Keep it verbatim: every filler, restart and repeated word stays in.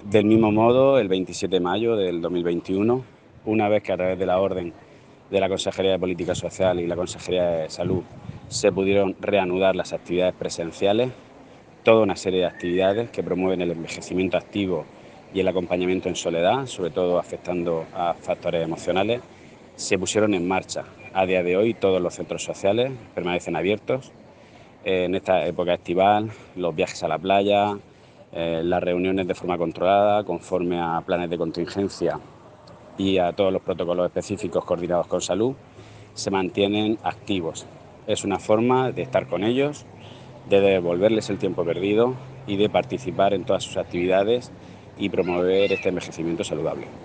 Del mismo modo, el veintisiete de mayo del dos mil veintiuno, una vez que a través de la orden de la Consejería de Política Social y la Consejería de Salud se pudieron reanudar las actividades presenciales, toda una serie de actividades que promueven el envejecimiento activo y el acompañamiento en soledad, sobre todo afectando a factores emocionales, se pusieron en marcha. A día de hoy todos los centros sociales permanecen abiertos. En esta época estival, los viajes a la playa, eh, las reuniones de forma controlada, conforme a planes de contingencia y a todos los protocolos específicos coordinados con salud, se mantienen activos. Es una forma de estar con ellos, de devolverles el tiempo perdido y de participar en todas sus actividades y promover este envejecimiento saludable.